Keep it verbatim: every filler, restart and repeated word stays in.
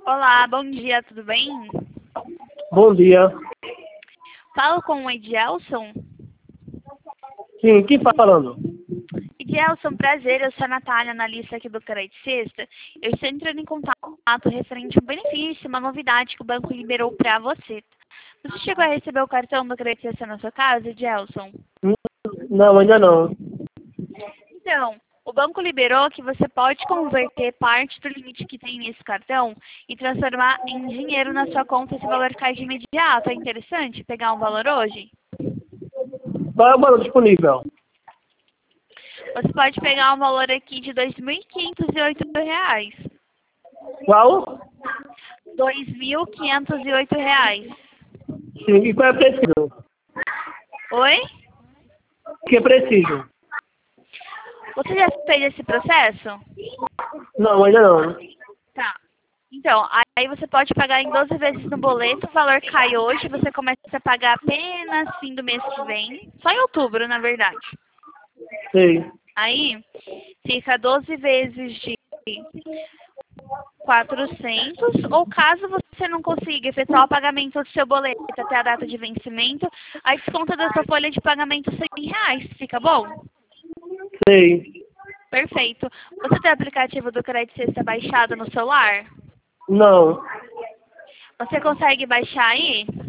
Olá, bom dia, tudo bem? Bom dia. Falo com o Edielson. Sim, quem está falando? Edielson, prazer, eu sou a Natália, analista aqui do Crédito Sexta. Eu estou entrando em contato referente a um benefício, uma novidade que o banco liberou para você. Você chegou a receber o cartão do Crédito Sexta na sua casa, Edielson? Não, ainda não. Então, o banco liberou que você pode converter parte do limite que tem nesse cartão e transformar em dinheiro na sua conta esse valor cai de imediato. É interessante pegar um valor hoje? Qual é o valor disponível? Você pode pegar um valor aqui de dois mil quinhentos e oito reais. Qual? dois mil quinhentos e oito reais. Sim, e qual é preciso? Oi? Que é preciso? Você já fez esse processo? Não, ainda não. Tá. Então, aí você pode pagar em doze vezes no boleto, o valor cai hoje, você começa a pagar apenas fim do mês que vem, só em outubro, na verdade. Sei. Aí, fica doze vezes de quatrocentos, ou caso você não consiga efetuar o pagamento do seu boleto até a data de vencimento, aí desconta da sua folha de pagamento cem reais, fica bom? Sei. Perfeito. Você tem o aplicativo do Crédito Sexta baixado no celular? Não. Você consegue baixar aí?